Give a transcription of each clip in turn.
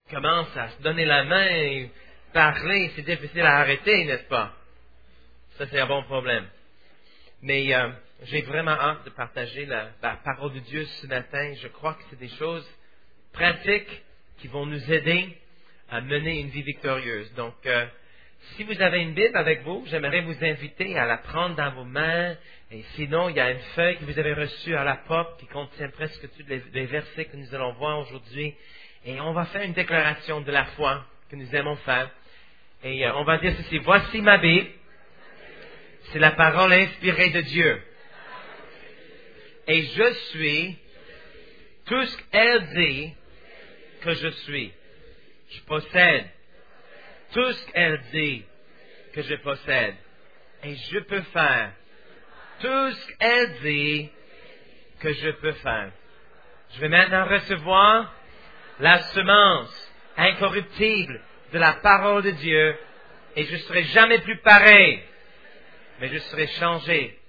commence à se donner la main et parler, c'est difficile à arrêter, n'est-ce pas? Ça, c'est un bon problème. Mais j'ai vraiment hâte de partager la parole de Dieu ce matin. Je crois que c'est des choses pratiques qui vont nous aider à mener une vie victorieuse. Donc, si vous avez une Bible avec vous, j'aimerais vous inviter à la prendre dans vos mains. Et sinon, il y a une feuille que vous avez reçue à la porte qui contient presque tous les versets que nous allons voir aujourd'hui. Et on va faire une déclaration de la foi que nous aimons faire. Et on va dire ceci: voici ma Bible. C'est la parole inspirée de Dieu. Et je suis tout ce qu'elle dit que je suis. Je possède tout ce qu'elle dit que je possède. Et je peux faire tout ce qu'elle dit que je peux faire. Je vais maintenant recevoir la semence incorruptible de la parole de Dieu et je ne serai jamais plus pareil, mais je serai changé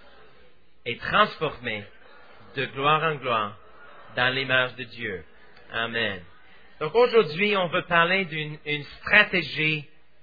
et transformé de gloire en gloire dans l'image de Dieu. Amen. Donc aujourd'hui, on veut parler d'une stratégie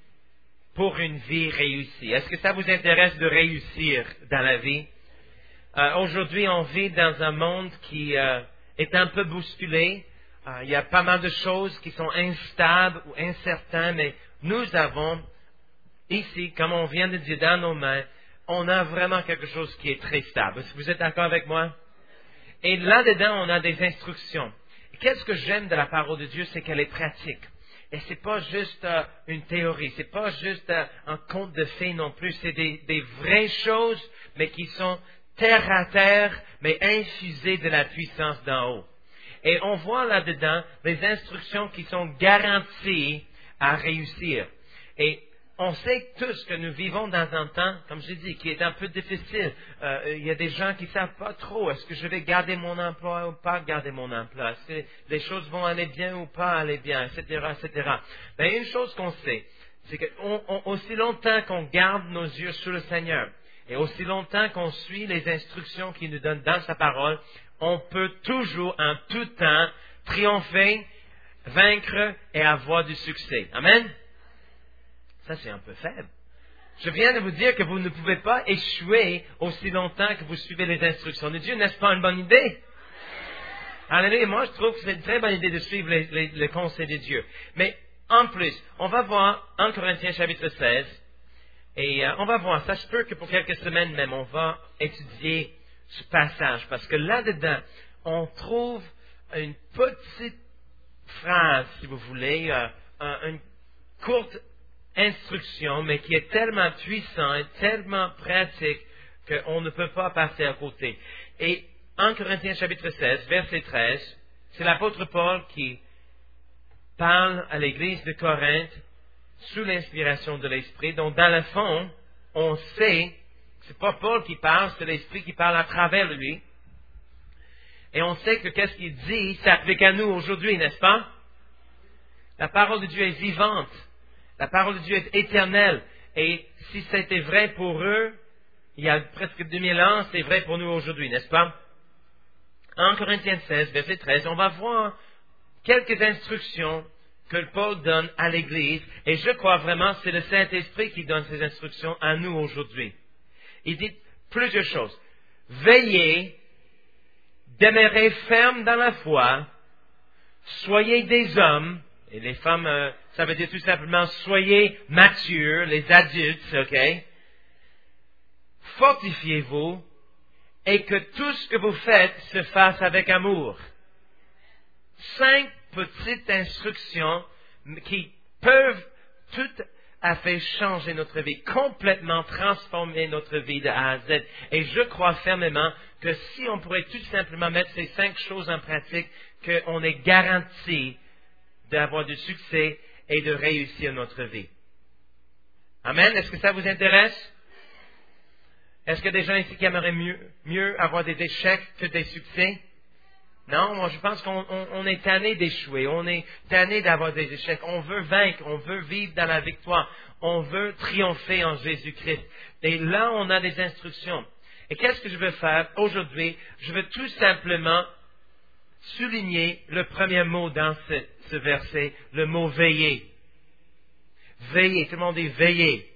pour une vie réussie. Est-ce que ça vous intéresse de réussir dans la vie? Aujourd'hui, on vit dans un monde qui est un peu bousculé. Il y a pas mal de choses qui sont instables ou incertaines, mais nous avons ici, comme on vient de dire, dans nos mains, on a vraiment quelque chose qui est très stable. Est-ce que vous êtes d'accord avec moi? Et là-dedans, on a des instructions. Et qu'est-ce que j'aime de la parole de Dieu, c'est qu'elle est pratique. Et c'est pas juste une théorie, c'est pas juste un conte de fées non plus, c'est des vraies choses, mais qui sont terre à terre, mais infusées de la puissance d'en haut. Et on voit là-dedans les instructions qui sont garanties à réussir. Et on sait tous que nous vivons dans un temps, comme je dis, qui est un peu difficile. Il y a des gens qui ne savent pas trop, est-ce que je vais garder mon emploi ou pas garder mon emploi? Est-ce que les choses vont aller bien ou pas aller bien, etc., etc. Mais une chose qu'on sait, c'est que aussi longtemps qu'on garde nos yeux sur le Seigneur, et aussi longtemps qu'on suit les instructions qu'il nous donne dans sa parole, on peut toujours, en tout temps, triompher, vaincre et avoir du succès. Amen? Ça, c'est un peu faible. Je viens de vous dire que vous ne pouvez pas échouer aussi longtemps que vous suivez les instructions de Dieu. N'est-ce pas une bonne idée? Alléluia. Moi, je trouve que c'est une très bonne idée de suivre les conseils de Dieu. Mais, en plus, on va voir 1 Corinthiens chapitre 16. Et on va voir, ça se peut que pour quelques semaines même, on va étudier ce passage. Parce que là-dedans, on trouve une petite phrase, si vous voulez, une courte instruction, mais qui est tellement puissante, tellement pratique, qu'on ne peut pas passer à côté. Et 1 Corinthiens chapitre 16, verset 13, c'est l'apôtre Paul qui parle à l'église de Corinthe sous l'inspiration de l'Esprit. Donc, dans le fond, on sait, c'est pas Paul qui parle, c'est l'Esprit qui parle à travers lui. Et on sait que qu'est-ce qu'il dit s'applique à nous aujourd'hui, n'est-ce pas? La parole de Dieu est vivante. La parole de Dieu est éternelle. Et si c'était vrai pour eux, il y a presque 2000 ans, c'est vrai pour nous aujourd'hui, n'est-ce pas? 1 Corinthiens 16, verset 13, on va voir quelques instructions que Paul donne à l'Église. Et je crois vraiment que c'est le Saint-Esprit qui donne ces instructions à nous aujourd'hui. Il dit plusieurs choses. Veillez, demeurez fermes dans la foi, soyez des hommes. Et les femmes, ça veut dire tout simplement, soyez matures, les adultes, ok? Fortifiez-vous et que tout ce que vous faites se fasse avec amour. 5 petites instructions qui peuvent tout à fait changer notre vie, complètement transformer notre vie de A à Z. Et je crois fermement que si on pourrait tout simplement mettre ces 5 choses en pratique, qu'on est garanti d'avoir du succès et de réussir notre vie. Amen. Est-ce que ça vous intéresse? Est-ce qu'il y a des gens ici qui aimeraient mieux avoir des échecs que des succès? Non, moi je pense qu'on est tanné d'échouer, on est tanné d'avoir des échecs. On veut vaincre, on veut vivre dans la victoire, on veut triompher en Jésus-Christ. Et là, on a des instructions. Et qu'est-ce que je veux faire aujourd'hui? Je veux tout simplement souligner le premier mot dans ce verset, le mot veiller. Veiller, tout le monde dit veiller.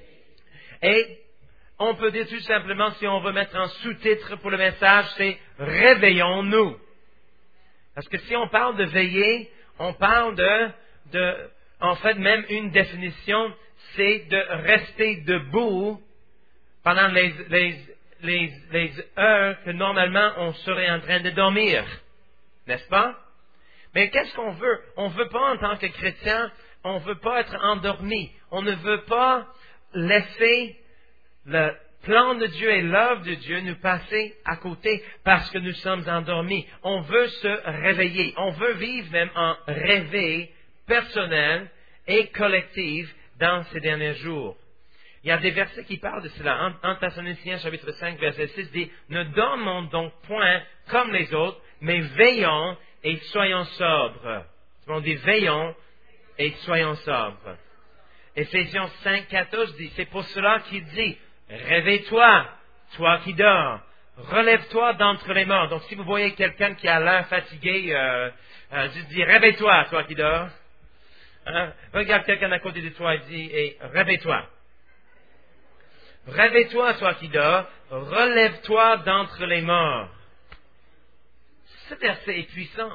Et on peut dire tout simplement, si on veut mettre un sous-titre pour le message, c'est réveillons-nous. Parce que si on parle de veiller, on parle en fait, même une définition, c'est de rester debout pendant les heures que normalement on serait en train de dormir. N'est-ce pas? Mais qu'est-ce qu'on veut? On ne veut pas, en tant que chrétien, on ne veut pas être endormi. On ne veut pas laisser le plan de Dieu et l'œuvre de Dieu nous passer à côté parce que nous sommes endormis. On veut se réveiller. On veut vivre même un réveil personnel et collectif dans ces derniers jours. Il y a des versets qui parlent de cela. En Thessaloniciens, chapitre 5, verset 6, dit « Ne dormons donc point comme les autres, mais veillons et soyons sobres. » On dit « Veillons et soyons sobres. » Éphésiens 5, 14 dit « C'est pour cela qu'il dit « Réveille-toi, toi qui dors. Relève-toi d'entre les morts. » Donc si vous voyez quelqu'un qui a l'air fatigué, juste dis « Réveille-toi, toi qui dors. » Regarde quelqu'un à côté de toi et dis « Réveille-toi. » Réveille-toi, toi qui dors, relève-toi d'entre les morts. Ce verset est puissant.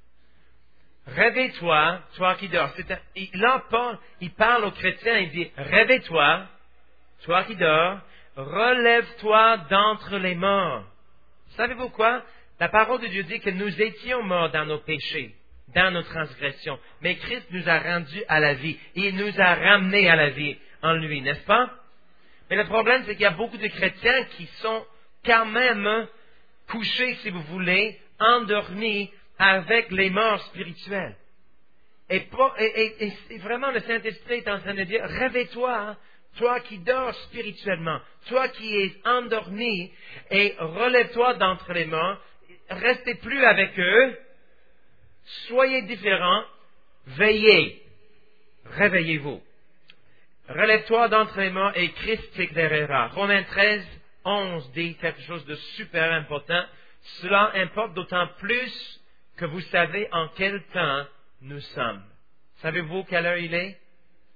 Réveille-toi, toi qui dors. Là, Paul, il parle aux chrétiens, il dit, réveille-toi, toi qui dors, relève-toi d'entre les morts. Savez-vous quoi? La parole de Dieu dit que nous étions morts dans nos péchés, dans nos transgressions. Mais Christ nous a rendus à la vie. Il nous a ramenés à la vie en lui, n'est-ce pas? Mais le problème, c'est qu'il y a beaucoup de chrétiens qui sont quand même couchés, si vous voulez, endormis avec les morts spirituelles. Et vraiment, le Saint-Esprit est en train de dire, réveille-toi, toi qui dors spirituellement, toi qui es endormi, et relève-toi d'entre les morts, restez plus avec eux, soyez différents, veillez, réveillez-vous. Relève-toi d'entre les morts et Christ t'éclairera. Romains 13, 11 dit quelque chose de super important. Cela importe d'autant plus que vous savez en quel temps nous sommes. Savez-vous quelle heure il est?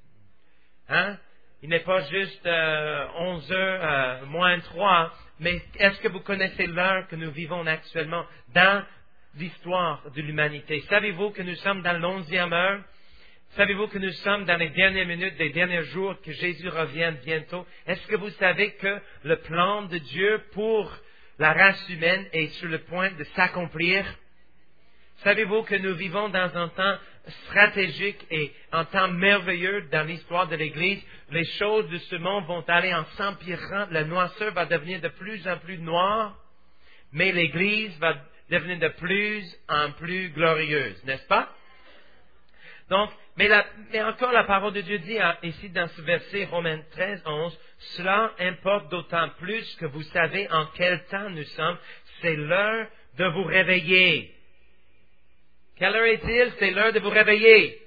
Il n'est pas juste 11 heures moins 3, mais est-ce que vous connaissez l'heure que nous vivons actuellement dans l'histoire de l'humanité? Savez-vous que nous sommes dans l'11e heure? Savez-vous que nous sommes dans les dernières minutes des derniers jours, que Jésus revient bientôt? Est-ce que vous savez que le plan de Dieu pour la race humaine est sur le point de s'accomplir? Savez-vous que nous vivons dans un temps stratégique et un temps merveilleux dans l'histoire de l'Église? Les choses de ce monde vont aller en s'empirant. La noirceur va devenir de plus en plus noire, mais l'Église va devenir de plus en plus glorieuse, n'est-ce pas? Donc, mais encore la parole de Dieu dit ici dans ce verset Romains 13, 11, cela importe d'autant plus que vous savez en quel temps nous sommes. C'est l'heure de vous réveiller. Quelle heure est-il? C'est l'heure de vous réveiller.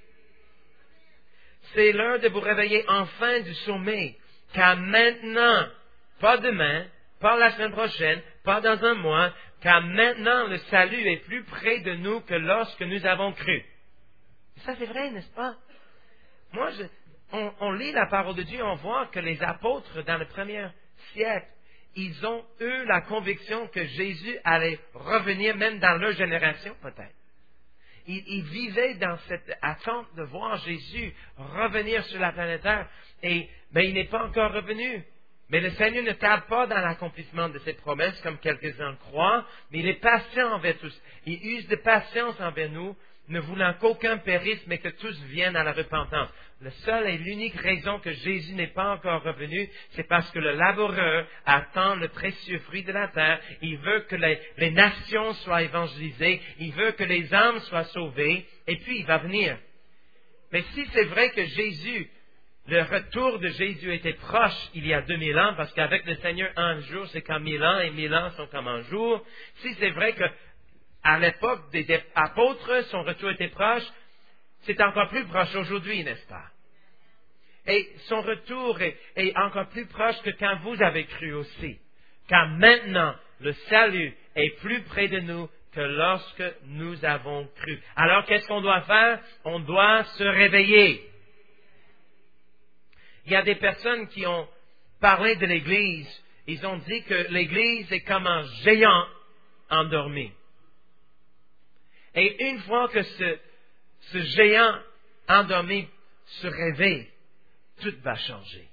C'est l'heure de vous réveiller enfin du sommeil. Car maintenant, pas demain, pas la semaine prochaine, pas dans un mois, car maintenant le salut est plus près de nous que lorsque nous avons cru. Ça, c'est vrai, n'est-ce pas? Moi, on lit la parole de Dieu, on voit que les apôtres, dans le premier siècle, ils ont eu la conviction que Jésus allait revenir, même dans leur génération, peut-être. Ils vivaient dans cette attente de voir Jésus revenir sur la planète Terre, mais il n'est pas encore revenu. Mais le Seigneur ne tarde pas dans l'accomplissement de ses promesses, comme quelques-uns croient, mais il est patient envers tous. Il use de patience envers nous, ne voulant qu'aucun périsse, mais que tous viennent à la repentance. La seule et l'unique raison que Jésus n'est pas encore revenu, c'est parce que le laboureur attend le précieux fruit de la terre. Il veut que les nations soient évangélisées, il veut que les âmes soient sauvées, et puis il va venir. Mais si c'est vrai que le retour de Jésus était proche il y a 2000 ans, parce qu'avec le Seigneur, un jour c'est comme 1000 ans, et 1000 ans sont comme un jour, si c'est vrai que à l'époque des apôtres, son retour était proche, c'est encore plus proche aujourd'hui, n'est-ce pas? Et son retour est encore plus proche que quand vous avez cru aussi. Car maintenant, le salut est plus près de nous que lorsque nous avons cru. Alors, qu'est-ce qu'on doit faire? On doit se réveiller. Il y a des personnes qui ont parlé de l'Église. Ils ont dit que l'Église est comme un géant endormi. Et une fois que ce géant endormi se réveille, tout va changer.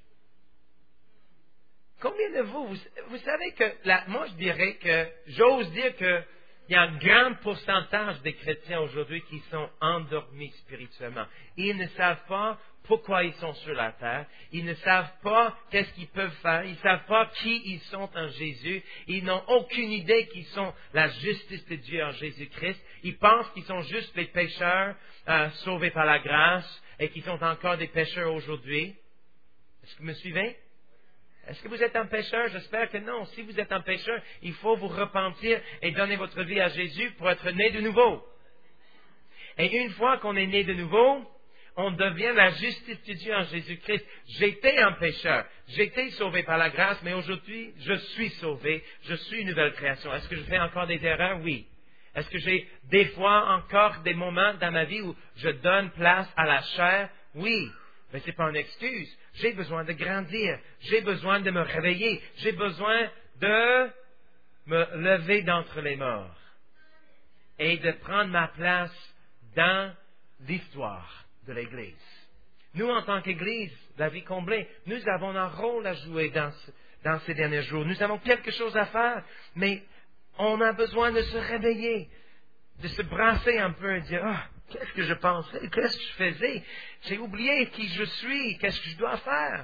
Combien de vous savez que, moi je dirais que, j'ose dire qu'il y a un grand pourcentage des chrétiens aujourd'hui qui sont endormis spirituellement. Ils ne savent pas pourquoi ils sont sur la terre. Ils ne savent pas qu'est-ce qu'ils peuvent faire. Ils ne savent pas qui ils sont en Jésus. Ils n'ont aucune idée qu'ils sont la justice de Dieu en Jésus-Christ. Ils pensent qu'ils sont juste les pécheurs sauvés par la grâce et qu'ils sont encore des pécheurs aujourd'hui. Est-ce que vous me suivez? Est-ce que vous êtes un pécheur? J'espère que non. Si vous êtes un pécheur, il faut vous repentir et donner votre vie à Jésus pour être né de nouveau. Et une fois qu'on est né de nouveau, on devient la justice de Dieu en Jésus-Christ. J'étais un pécheur. J'étais sauvé par la grâce, mais aujourd'hui, je suis sauvé. Je suis une nouvelle création. Est-ce que je fais encore des erreurs? Oui. Est-ce que j'ai des fois encore des moments dans ma vie où je donne place à la chair? Oui. Mais ce n'est pas une excuse. J'ai besoin de grandir. J'ai besoin de me réveiller. J'ai besoin de me lever d'entre les morts. Et de prendre ma place dans l'histoire de l'Église. Nous, en tant qu'Église, la vie comblée, nous avons un rôle à jouer dans ces derniers jours. Nous avons quelque chose à faire, mais on a besoin de se réveiller, de se brasser un peu et dire, qu'est-ce que je pensais? Qu'est-ce que je faisais? J'ai oublié qui je suis. Qu'est-ce que je dois faire?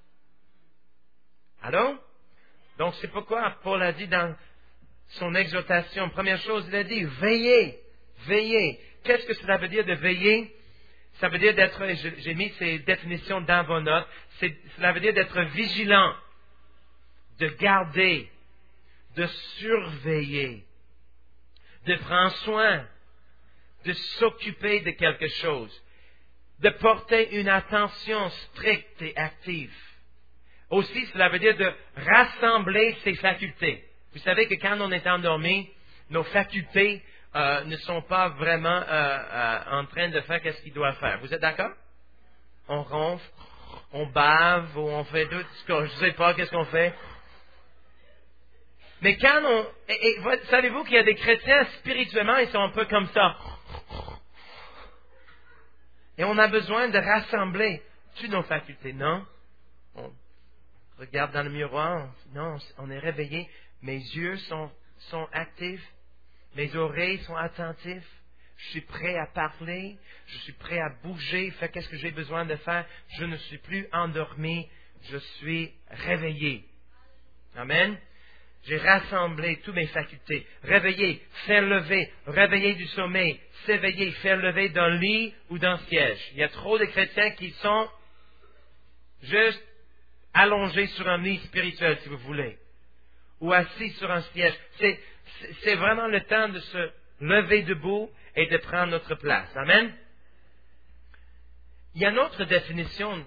Alors? Donc, c'est pourquoi Paul a dit dans son exhortation, première chose, il a dit, veillez, veillez. Qu'est-ce que cela veut dire de veiller? Ça veut dire d'être, j'ai mis ces définitions dans vos notes, cela veut dire d'être vigilant, de garder, de surveiller, de prendre soin, de s'occuper de quelque chose, de porter une attention stricte et active. Aussi, cela veut dire de rassembler ses facultés. Vous savez que quand on est endormi, nos facultés ne sont pas vraiment en train de faire ce qu'ils doivent faire. Vous êtes d'accord? On ronfle, on bave, ou on fait tout, je ne sais pas qu'est-ce qu'on fait. Mais quand savez-vous qu'il y a des chrétiens, spirituellement, ils sont un peu comme ça. Et on a besoin de rassembler toutes nos facultés, non? On regarde dans le miroir, non, on est réveillé, mes yeux sont actifs, mes oreilles sont attentives, je suis prêt à parler, je suis prêt à bouger, faire qu'est-ce que j'ai besoin de faire, je ne suis plus endormi, je suis réveillé. Amen? J'ai rassemblé toutes mes facultés. Réveiller, faire lever, réveiller du sommeil, s'éveiller, faire lever d'un lit ou d'un siège. Il y a trop de chrétiens qui sont juste allongés sur un lit spirituel, si vous voulez, ou assis sur un siège. C'est vraiment le temps de se lever debout et de prendre notre place. Amen? Il y a une autre définition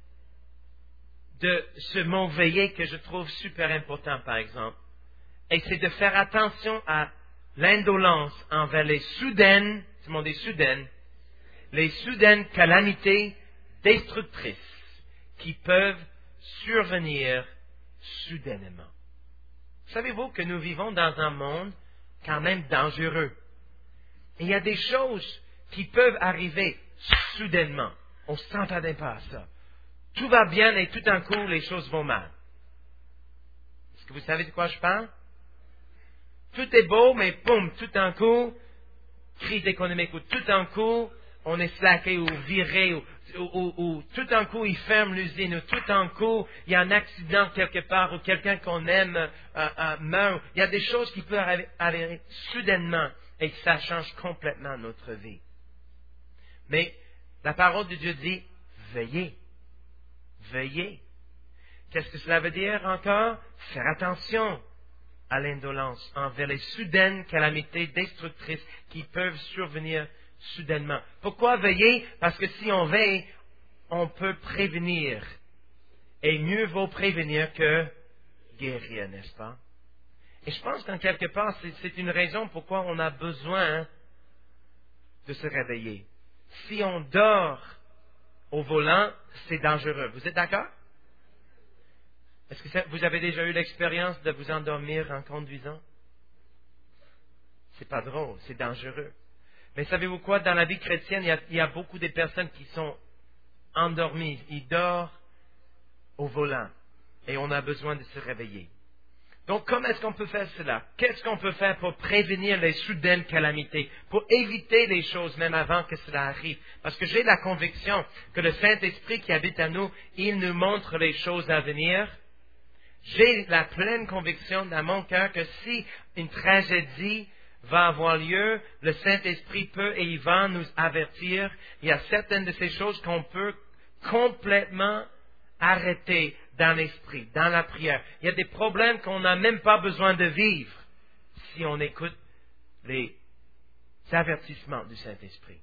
de ce mot veiller que je trouve super important, par exemple. Et c'est de faire attention à l'indolence envers les soudaines, tout le monde dit soudaines, les soudaines calamités destructrices qui peuvent survenir soudainement. Savez-vous que nous vivons dans un monde quand même dangereux? Et il y a des choses qui peuvent arriver soudainement. On ne s'entendait pas à ça. Tout va bien et tout d'un coup, les choses vont mal. Est-ce que vous savez de quoi je parle? Tout est beau, mais boum, tout d'un coup, crise économique, ou tout d'un coup, on est slacké ou viré, ou tout d'un coup, il ferme l'usine, ou tout d'un coup, il y a un accident quelque part, ou quelqu'un qu'on aime meurt. Il y a des choses qui peuvent arriver soudainement, et ça change complètement notre vie. Mais la parole de Dieu dit, veillez. Veillez. Qu'est-ce que cela veut dire encore? Faire attention à l'indolence envers les soudaines calamités destructrices qui peuvent survenir soudainement. Pourquoi veiller? Parce que si on veille, on peut prévenir. Et mieux vaut prévenir que guérir, n'est-ce pas? Et je pense qu'en quelque part, c'est une raison pourquoi on a besoin de se réveiller. Si on dort au volant, c'est dangereux. Vous êtes d'accord? Est-ce que vous avez déjà eu l'expérience de vous endormir en conduisant? C'est pas drôle, c'est dangereux. Mais savez-vous quoi? Dans la vie chrétienne, il y a beaucoup de personnes qui sont endormies. Ils dorment au volant. Et on a besoin de se réveiller. Donc, comment est-ce qu'on peut faire cela? Qu'est-ce qu'on peut faire pour prévenir les soudaines calamités? Pour éviter les choses même avant que cela arrive? Parce que j'ai la conviction que le Saint-Esprit qui habite en nous, il nous montre les choses à venir. J'ai la pleine conviction dans mon cœur que si une tragédie va avoir lieu, le Saint-Esprit peut et il va nous avertir. Il y a certaines de ces choses qu'on peut complètement arrêter dans l'esprit, dans la prière. Il y a des problèmes qu'on n'a même pas besoin de vivre si on écoute les avertissements du Saint-Esprit.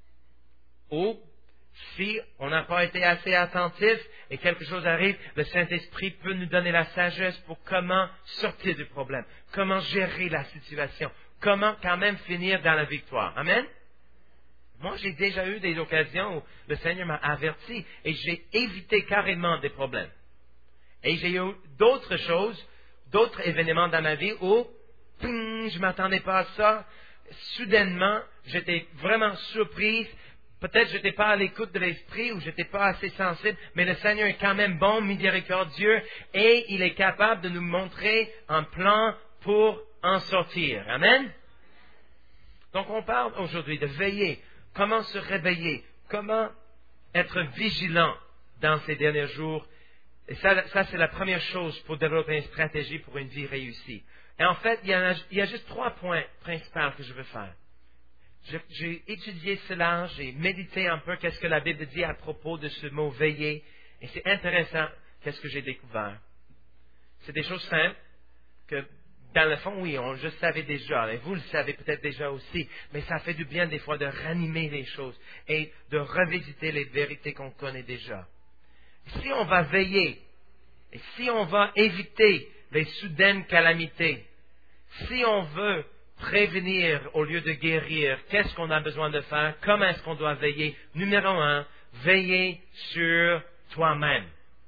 Ou si on n'a pas été assez attentif et quelque chose arrive, le Saint-Esprit peut nous donner la sagesse pour comment sortir du problème, comment gérer la situation, comment quand même finir dans la victoire. Amen? Moi, j'ai déjà eu des occasions où le Seigneur m'a averti et j'ai évité carrément des problèmes. Et j'ai eu d'autres choses, d'autres événements dans ma vie où je ne m'attendais pas à ça. Soudainement, j'étais vraiment surprise. Peut-être que je n'étais pas à l'écoute de l'Esprit ou je n'étais pas assez sensible, mais le Seigneur est quand même bon, miséricordieux, et il est capable de nous montrer un plan pour en sortir. Amen? Donc on parle aujourd'hui de veiller, comment se réveiller, comment être vigilant dans ces derniers jours. Et ça c'est la première chose pour développer une stratégie pour une vie réussie. Et en fait, il y a juste 3 points principaux que je veux faire. J'ai étudié cela, j'ai médité un peu qu'est-ce que la Bible dit à propos de ce mot veiller, et c'est intéressant qu'est-ce que j'ai découvert. C'est des choses simples que, dans le fond, oui, je le savais déjà, et vous le savez peut-être déjà aussi, mais ça fait du bien des fois de ranimer les choses et de revisiter les vérités qu'on connaît déjà. Si on va veiller, et si on va éviter les soudaines calamités, si on veut prévenir au lieu de guérir, qu'est-ce qu'on a besoin de faire? Comment est-ce qu'on doit veiller? Numéro 1, veiller sur toi-même.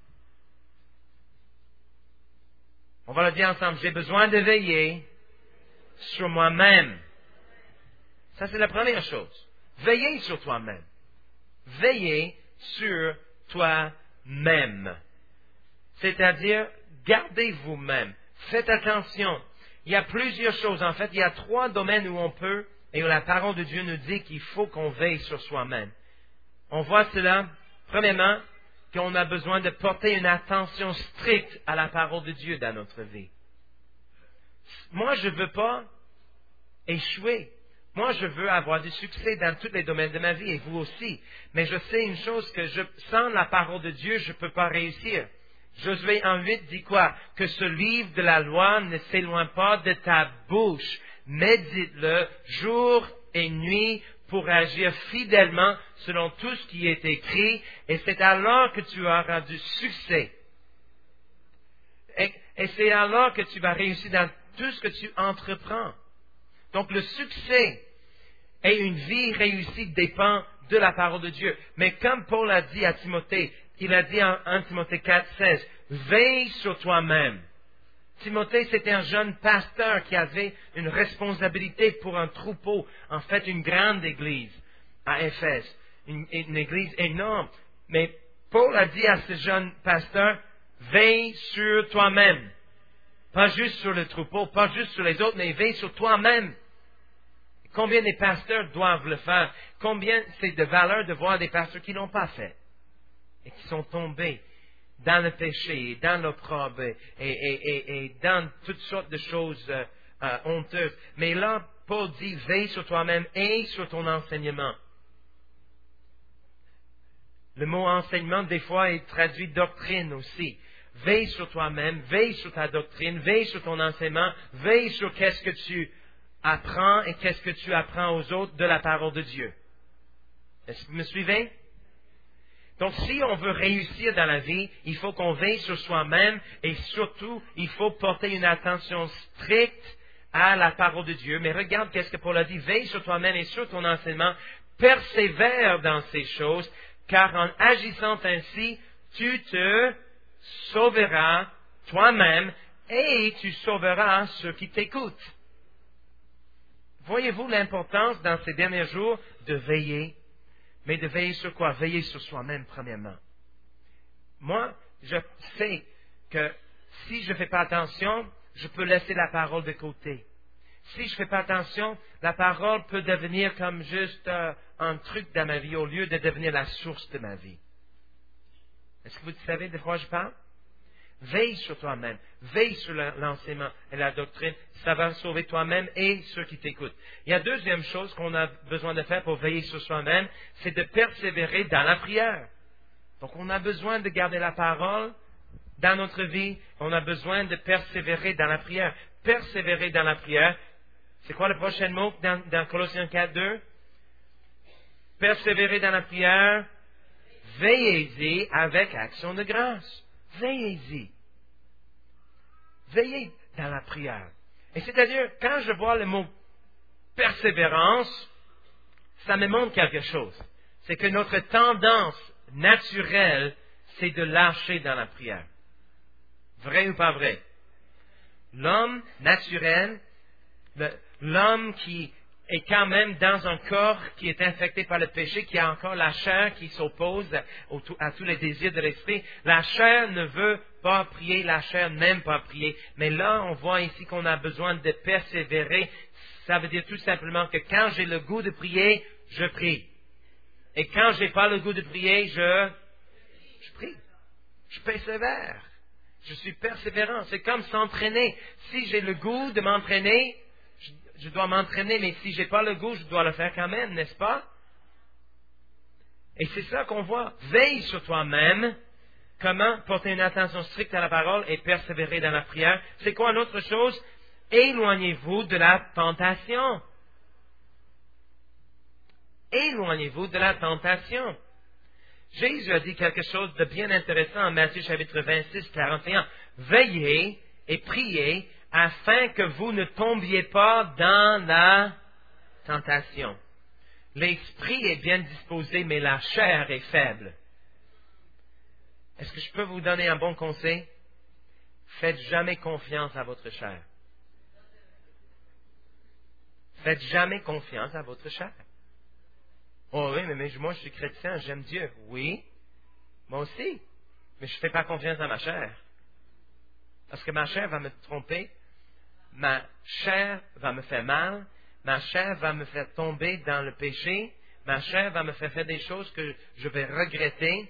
On va le dire ensemble. J'ai besoin de veiller sur moi-même. Ça, c'est la première chose. Veiller sur toi-même. Veiller sur toi-même. C'est-à-dire, gardez vous-même. Faites attention. Il y a plusieurs choses. En fait, il y a 3 domaines où on peut, et où la parole de Dieu nous dit qu'il faut qu'on veille sur soi-même. On voit cela, premièrement, qu'on a besoin de porter une attention stricte à la parole de Dieu dans notre vie. Moi, je ne veux pas échouer. Moi, je veux avoir du succès dans tous les domaines de ma vie, et vous aussi. Mais je sais une chose, que sans la parole de Dieu, je ne peux pas réussir. Josué 1:8 dit quoi? Que ce livre de la loi ne s'éloigne pas de ta bouche. Médite-le jour et nuit pour agir fidèlement selon tout ce qui est écrit, et c'est alors que tu auras du succès. Et c'est alors que tu vas réussir dans tout ce que tu entreprends. Donc le succès et une vie réussie dépend de la parole de Dieu. Mais comme Paul a dit à Timothée, il a dit en 1 Timothée 4:16, veille sur toi-même. Timothée, c'était un jeune pasteur qui avait une responsabilité pour un troupeau, en fait une grande église à Éphèse, une église énorme. Mais Paul a dit à ce jeune pasteur, veille sur toi-même. Pas juste sur le troupeau, pas juste sur les autres, mais veille sur toi-même. Combien des pasteurs doivent le faire? Combien c'est de valeur de voir des pasteurs qui ne l'ont pas fait et qui sont tombés dans le péché, et dans l'opprobre, et dans toutes sortes de choses honteuses. Mais là, Paul dit, veille sur toi-même et sur ton enseignement. Le mot enseignement, des fois, est traduit doctrine aussi. Veille sur toi-même, veille sur ta doctrine, veille sur ton enseignement, veille sur qu'est-ce que tu apprends et qu'est-ce que tu apprends aux autres de la parole de Dieu. Est-ce que vous me suivez? Donc, si on veut réussir dans la vie, il faut qu'on veille sur soi-même et surtout, il faut porter une attention stricte à la parole de Dieu. Mais regarde qu'est-ce que Paul a dit. Veille sur toi-même et sur ton enseignement. Persévère dans ces choses, car en agissant ainsi, tu te sauveras toi-même et tu sauveras ceux qui t'écoutent. Voyez-vous l'importance dans ces derniers jours de veiller? Mais de veiller sur quoi? Veiller sur soi-même, premièrement. Moi, je sais que si je ne fais pas attention, je peux laisser la parole de côté. Si je ne fais pas attention, la parole peut devenir comme juste un truc dans ma vie au lieu de devenir la source de ma vie. Est-ce que vous savez de quoi je parle? Veille sur toi-même, veille sur l'enseignement et la doctrine, ça va sauver toi-même et ceux qui t'écoutent. Il y a deuxième chose qu'on a besoin de faire pour veiller sur soi-même, c'est de persévérer dans la prière. Donc on a besoin de garder la parole dans notre vie, on a besoin de persévérer dans la prière. Persévérer dans la prière, c'est quoi le prochain mot dans Colossiens 4:2? Persévérer dans la prière, veillez-y avec action de grâce. Veillez-y. Veillez dans la prière. Et c'est-à-dire, quand je vois le mot persévérance, ça me montre quelque chose. C'est que notre tendance naturelle, c'est de lâcher dans la prière. Vrai ou pas vrai? L'homme naturel, l'homme qui est quand même dans un corps qui est infecté par le péché, qui a encore la chair qui s'oppose à tous les désirs de l'esprit. La chair ne veut pas prier, la chair n'aime pas prier. Mais là, on voit ici qu'on a besoin de persévérer. Ça veut dire tout simplement que quand j'ai le goût de prier, je prie. Et quand j'ai pas le goût de prier, je prie. Je persévère. Je suis persévérant. C'est comme s'entraîner. Si j'ai le goût de m'entraîner, je dois m'entraîner, mais si j'ai pas le goût, je dois le faire quand même, n'est-ce pas? Et c'est ça qu'on voit. Veille sur toi-même. Comment porter une attention stricte à la parole et persévérer dans la prière. C'est quoi une autre chose? Éloignez-vous de la tentation. Éloignez-vous de la tentation. Jésus a dit quelque chose de bien intéressant en Matthieu chapitre 26, 41. Veillez et priez afin que vous ne tombiez pas dans la tentation. L'esprit est bien disposé, mais la chair est faible. Est-ce que je peux vous donner un bon conseil? Faites jamais confiance à votre chair. Faites jamais confiance à votre chair. Oh oui, mais moi je suis chrétien, j'aime Dieu. Oui, moi aussi. Mais je ne fais pas confiance à ma chair. Parce que ma chair va me tromper. Ma chair va me faire mal. Ma chair va me faire tomber dans le péché. Ma chair va me faire des choses que je vais regretter.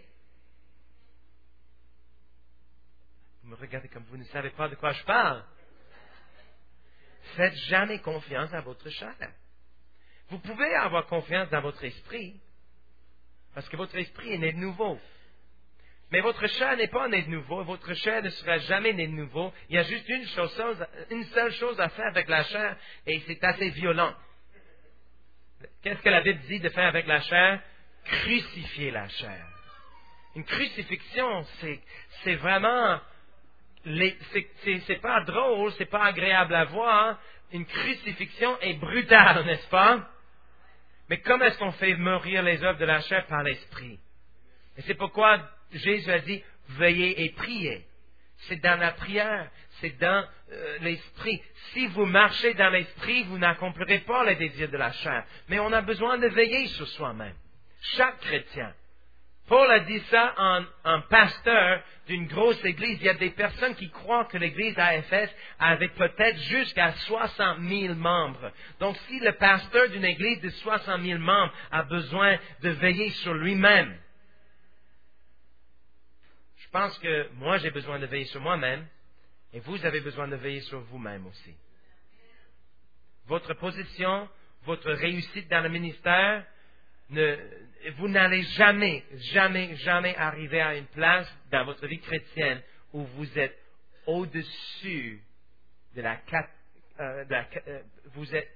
Vous me regardez comme vous ne savez pas de quoi je parle. Faites jamais confiance à votre chair. Vous pouvez avoir confiance dans votre esprit, parce que votre esprit est né de nouveau. Mais votre chair n'est pas né de nouveau, votre chair ne sera jamais née de nouveau. Il y a juste une seule chose à faire avec la chair, et c'est assez violent. Qu'est-ce que la Bible dit de faire avec la chair? Crucifier la chair. Une crucifixion, c'est vraiment... c'est pas drôle, c'est pas agréable à voir. Une crucifixion est brutale, n'est-ce pas? Mais comment est-ce qu'on fait mourir les œuvres de la chair? Par l'esprit. Et c'est pourquoi Jésus a dit, veillez et priez. C'est dans la prière, c'est dans l'esprit. Si vous marchez dans l'esprit, vous n'accomplirez pas les désirs de la chair. Mais on a besoin de veiller sur soi-même. Chaque chrétien. Paul a dit ça en pasteur d'une grosse église. Il y a des personnes qui croient que l'église à Éphèse avait peut-être jusqu'à 60 000 membres. Donc, si le pasteur d'une église de 60 000 membres a besoin de veiller sur lui-même, je pense que moi, j'ai besoin de veiller sur moi-même et vous avez besoin de veiller sur vous-même aussi. Votre position, votre réussite dans le ministère, vous n'allez jamais arriver à une place dans votre vie chrétienne où vous êtes au-dessus de vous êtes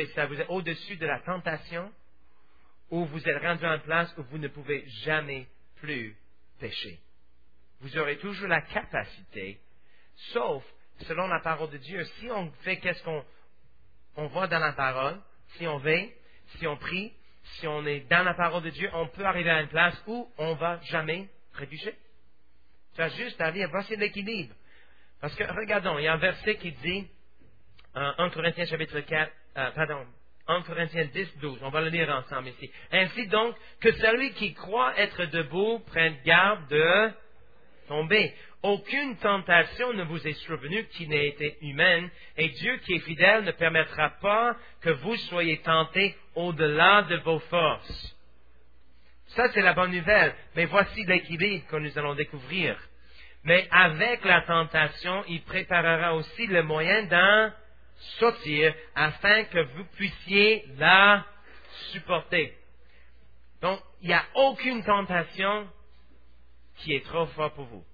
au-dessus de la tentation, où vous êtes rendu à une place où vous ne pouvez jamais plus pécher. Vous aurez toujours la capacité, sauf, selon la parole de Dieu, si on fait qu'est-ce qu'on voit dans la parole, si on veille, si on prie, si on est dans la parole de Dieu, on peut arriver à une place où on ne va jamais trébucher. Tu as juste à dire, voici l'équilibre. Parce que, regardons, il y a un verset qui dit, 1 Corinthiens chapitre 1 Corinthiens 10, 12, on va le lire ensemble ici. Ainsi donc, que celui qui croit être debout prenne garde de tomber. Aucune tentation ne vous est survenue qui n'ait été humaine, et Dieu qui est fidèle ne permettra pas que vous soyez tentés au-delà de vos forces. Ça, c'est la bonne nouvelle. Mais voici l'équilibre que nous allons découvrir. Mais avec la tentation, il préparera aussi le moyen d'en sortir afin que vous puissiez la supporter. Donc, il n'y a aucune tentation qui est trop forte pour vous.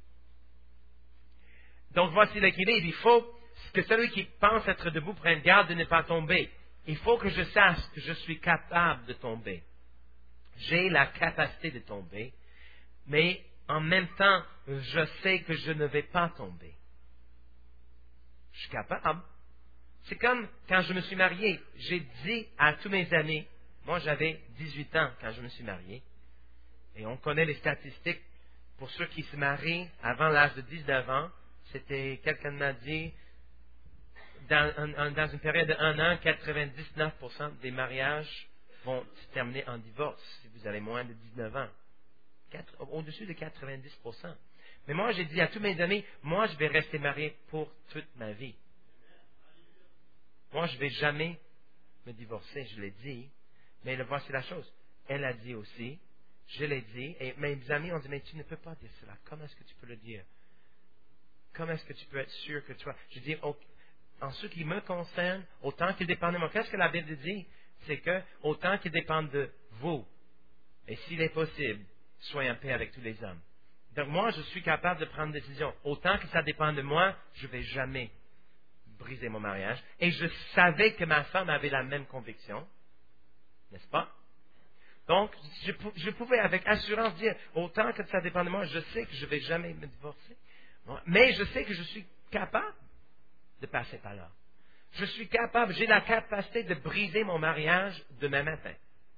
Donc, voici l'équilibre. Il faut que celui qui pense être debout prenne garde de ne pas tomber. Il faut que je sache que je suis capable de tomber. J'ai la capacité de tomber, mais en même temps, je sais que je ne vais pas tomber. Je suis capable. C'est comme quand je me suis marié. J'ai dit à tous mes amis, moi j'avais 18 ans quand je me suis marié, et on connaît les statistiques pour ceux qui se marient avant l'âge de 19 ans. C'était, quelqu'un m'a dit, dans une période de 1 an, 99% des mariages vont se terminer en divorce si vous avez moins de 19 ans. Au-dessus de 90%. Mais moi, j'ai dit à tous mes amis, moi, je vais rester marié pour toute ma vie. Moi, je ne vais jamais me divorcer, je l'ai dit. Mais voici la chose. Elle a dit aussi, je l'ai dit, et mes amis ont dit, mais tu ne peux pas dire cela. Comment est-ce que tu peux le dire? Comment est-ce que tu peux être sûr que toi... Je dis, en ce qui me concerne, autant qu'il dépend de moi. Qu'est-ce que la Bible dit? C'est que, autant qu'il dépend de vous, et s'il est possible, soyez en paix avec tous les hommes. Donc moi, je suis capable de prendre une décision. Autant que ça dépend de moi, je ne vais jamais briser mon mariage. Et je savais que ma femme avait la même conviction. N'est-ce pas? Donc, je pouvais avec assurance dire, autant que ça dépend de moi, je sais que je ne vais jamais me divorcer. Mais je sais que je suis capable de passer par là. Je suis capable, j'ai la capacité de briser mon mariage demain matin.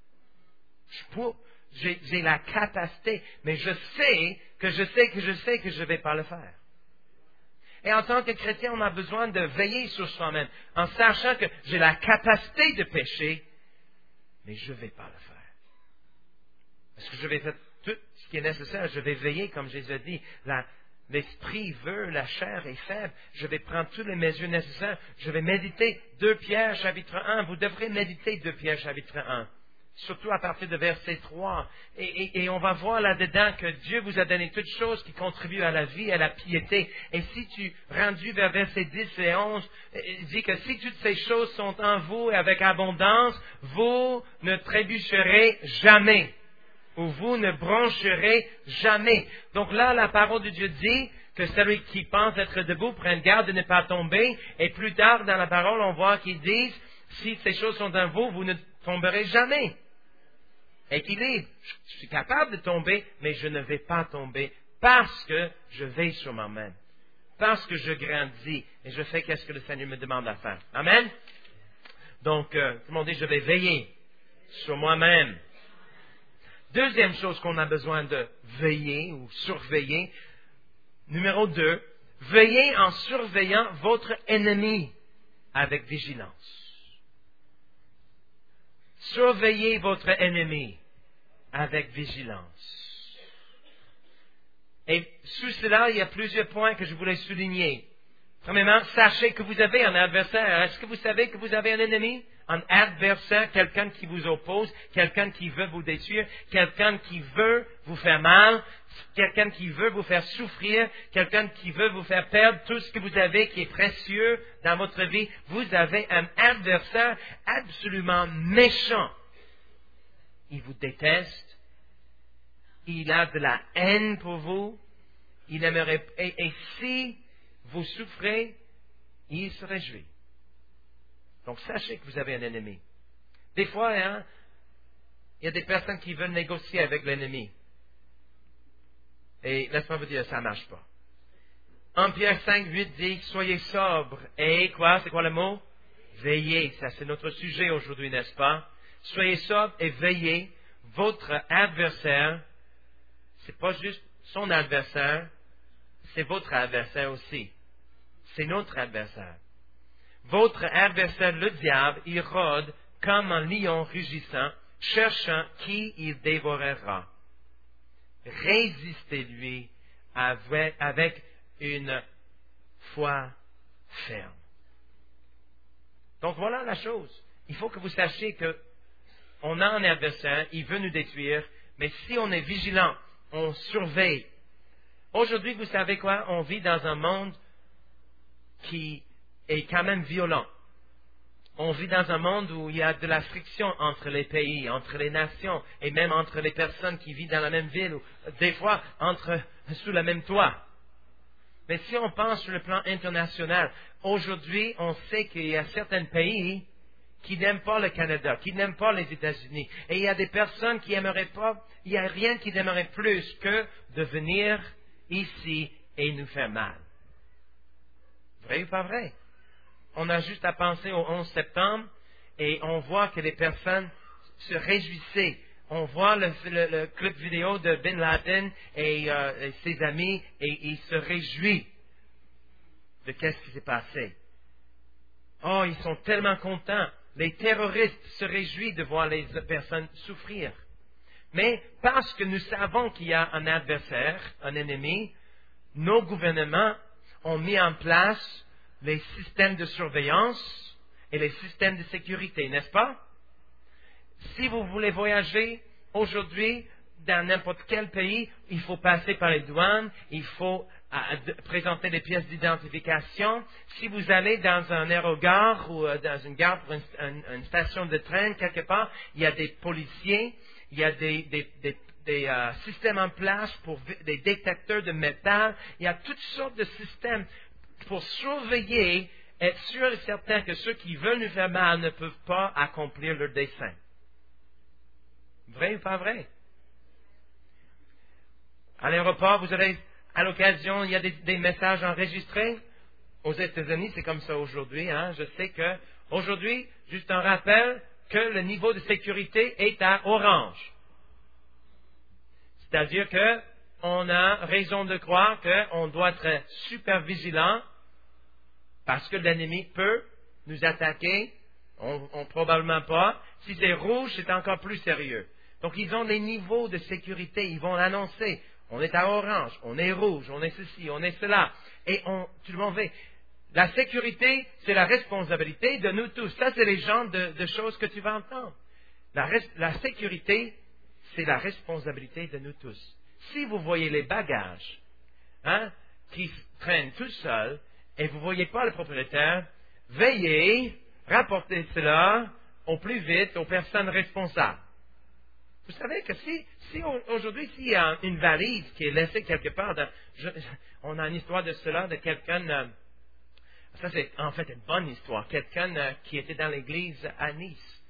J'ai la capacité, mais je sais que je ne vais pas le faire. Et en tant que chrétien, on a besoin de veiller sur soi-même, en sachant que j'ai la capacité de pécher, mais je ne vais pas le faire. Parce que je vais faire tout ce qui est nécessaire, je vais veiller, comme Jésus a dit, l'esprit veut, la chair est faible, je vais prendre toutes les mesures nécessaires, je vais méditer 2 Pierre chapitre 1, vous devrez méditer 2 Pierre chapitre 1. Surtout à partir de verset 3. Et on va voir là-dedans que Dieu vous a donné toutes choses qui contribuent à la vie, à la piété. Et si tu, rendu vers verset 10 et 11, il dit que si toutes ces choses sont en vous et avec abondance, vous ne trébucherez jamais. Ou vous ne broncherez jamais. Donc là, la parole de Dieu dit que celui qui pense être debout prenne garde de ne pas tomber. Et plus tard dans la parole, on voit qu'ils disent, si ces choses sont en vous, vous ne tomberez jamais. Équilibre. Je suis capable de tomber, mais je ne vais pas tomber parce que je veille sur moi-même. Parce que je grandis et je fais ce que le Seigneur me demande à faire. Amen? Donc, tout le monde dit, je vais veiller sur moi-même. Deuxième chose qu'on a besoin de veiller ou surveiller. Numéro 2, veillez en surveillant votre ennemi avec vigilance. Surveillez votre ennemi avec vigilance. Et sous cela, il y a plusieurs points que je voulais souligner. Premièrement, sachez que vous avez un adversaire. Est-ce que vous savez que vous avez un ennemi? Un adversaire, quelqu'un qui vous oppose, quelqu'un qui veut vous détruire, quelqu'un qui veut vous faire mal, quelqu'un qui veut vous faire souffrir, quelqu'un qui veut vous faire perdre tout ce que vous avez qui est précieux dans votre vie. Vous avez un adversaire absolument méchant. Il vous déteste. Il a de la haine pour vous. Il aimerait, et si vous souffrez, il se réjouit. Donc, sachez que vous avez un ennemi. Des fois, il y a des personnes qui veulent négocier avec l'ennemi. Et laisse-moi vous dire, ça ne marche pas. 1 Pierre 5, 8 dit, soyez sobres. Et quoi? C'est quoi le mot? Veillez. Ça, c'est notre sujet aujourd'hui, n'est-ce pas? Soyez sobres et veillez. Votre adversaire, c'est pas juste son adversaire, c'est votre adversaire aussi. C'est notre adversaire. Votre adversaire, le diable, il rôde comme un lion rugissant, cherchant qui il dévorera. Résistez-lui avec une foi ferme. Donc voilà la chose. Il faut que vous sachiez que on a un adversaire, il veut nous détruire, mais si on est vigilant, on surveille. Aujourd'hui, vous savez quoi? On vit dans un monde qui est quand même violent. On vit dans un monde où il y a de la friction entre les pays, entre les nations, et même entre les personnes qui vivent dans la même ville, ou des fois sous le même toit. Mais si on pense sur le plan international, aujourd'hui, on sait qu'il y a certains pays qui n'aiment pas le Canada, qui n'aiment pas les États-Unis. Et il y a des personnes qui n'aimeraient pas, il n'y a rien qui n'aimerait plus que de venir ici et nous faire mal. Vrai ou pas vrai? On a juste à penser au 11 septembre et on voit que les personnes se réjouissaient. On voit le clip vidéo de Bin Laden et ses amis et ils se réjouissent de qu'est-ce qui s'est passé. Oh, ils sont tellement contents. Les terroristes se réjouissent de voir les personnes souffrir. Mais parce que nous savons qu'il y a un adversaire, un ennemi, nos gouvernements ont mis en place les systèmes de surveillance et les systèmes de sécurité, n'est-ce pas? Si vous voulez voyager aujourd'hui dans n'importe quel pays, il faut passer par les douanes, il faut présenter des pièces d'identification. Si vous allez dans un aérogare ou dans une gare pour une station de train quelque part, il y a des policiers, il y a des systèmes en place pour des détecteurs de métal, il y a toutes sortes de systèmes pour surveiller, être sûr et certain que ceux qui veulent nous faire mal ne peuvent pas accomplir leur dessein. Vrai ou pas vrai? À l'aéroport, vous aurez, à l'occasion, il y a des messages enregistrés. Aux États-Unis, c'est comme ça aujourd'hui. Hein? Je sais que aujourd'hui, juste un rappel que le niveau de sécurité est à orange. C'est-à-dire qu'on a raison de croire qu'on doit être super vigilant parce que l'ennemi peut nous attaquer. On probablement pas. Si c'est rouge, c'est encore plus sérieux. Donc, ils ont des niveaux de sécurité. Ils vont l'annoncer. On est à orange, on est rouge, on est ceci, on est cela. Et tout le monde fait. La sécurité, c'est la responsabilité de nous tous. Ça, c'est les genres de choses que tu vas entendre. La sécurité, c'est la responsabilité de nous tous. Si vous voyez les bagages qui traînent tout seuls et vous ne voyez pas le propriétaire, veillez, rapportez cela au plus vite aux personnes responsables. Vous savez que si aujourd'hui, s'il y a une valise qui est laissée quelque part, on a une histoire de cela, de quelqu'un, ça c'est en fait une bonne histoire, quelqu'un qui était dans l'église à Nice,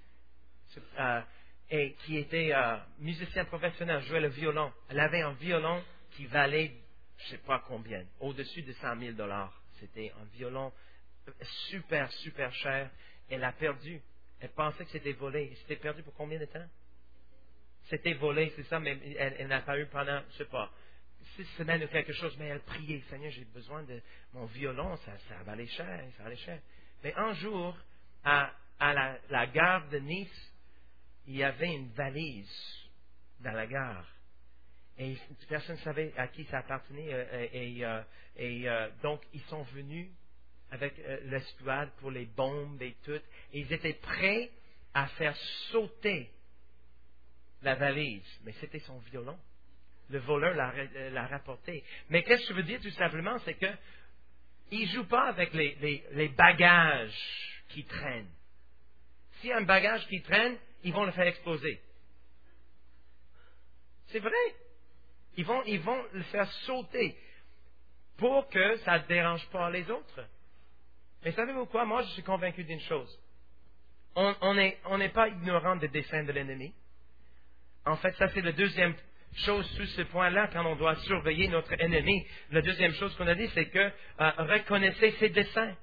et qui était musicien professionnel, jouait le violon. Elle avait un violon qui valait, je ne sais pas combien, au-dessus de 100 000 $. C'était un violon super, super cher. Elle l'a perdu. Elle pensait que c'était volé. Et c'était perdu pour combien de temps? C'était volé, c'est ça, mais elle n'a pas eu pendant, je ne sais pas, 6 semaines ou quelque chose, mais elle priait, Seigneur, j'ai besoin de mon violon, ça valait cher, ça valait cher. Mais un jour, à la gare de Nice, il y avait une valise dans la gare. Et personne ne savait à qui ça appartenait. Donc, ils sont venus avec l'escouade pour les bombes et tout. Et ils étaient prêts à faire sauter la valise, mais c'était son violon. Le voleur l'a rapporté. Mais qu'est-ce que je veux dire tout simplement, c'est que il ne joue pas avec les bagages qui traînent. S'il y a un bagage qui traîne, ils vont le faire exploser. C'est vrai. Ils vont le faire sauter pour que ça ne dérange pas les autres. Mais savez-vous quoi? Moi, je suis convaincu d'une chose. On n'est pas ignorant des desseins de l'ennemi. En fait, ça c'est le deuxième chose sous ce point-là quand on doit surveiller notre ennemi. La deuxième chose qu'on a dit, c'est que reconnaissez ses desseins.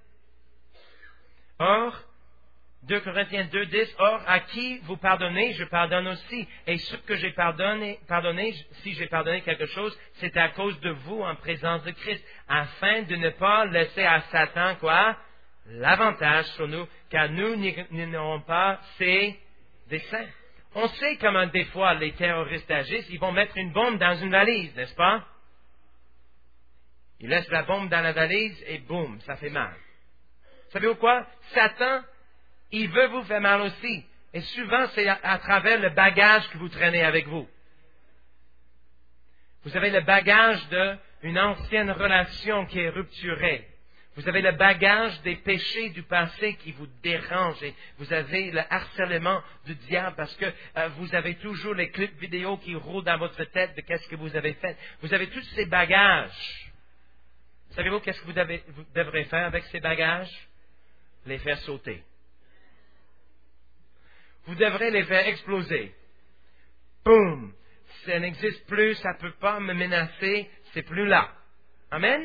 Or, 2 Corinthiens 2:10, or, à qui vous pardonnez, je pardonne aussi. Et ce que j'ai pardonné, si j'ai pardonné quelque chose, c'est à cause de vous en présence de Christ, afin de ne pas laisser à Satan, quoi? L'avantage sur nous, car nous n'ignorons pas ses desseins. On sait comment des fois les terroristes agissent, ils vont mettre une bombe dans une valise, n'est-ce pas? Ils laissent la bombe dans la valise et boum, ça fait mal. Savez-vous quoi? Satan, il veut vous faire mal aussi. Et souvent, c'est à travers le bagage que vous traînez avec vous. Vous avez le bagage d'une ancienne relation qui est rupturée. Vous avez le bagage des péchés du passé qui vous dérangent. Et vous avez le harcèlement du diable parce que vous avez toujours les clips vidéo qui roulent dans votre tête de qu'est-ce que vous avez fait. Vous avez tous ces bagages. Savez-vous qu'est-ce que vous devrez faire avec ces bagages? Les faire sauter. Vous devrez les faire exploser. Boum! Ça n'existe plus, ça ne peut pas me menacer, c'est plus là. Amen?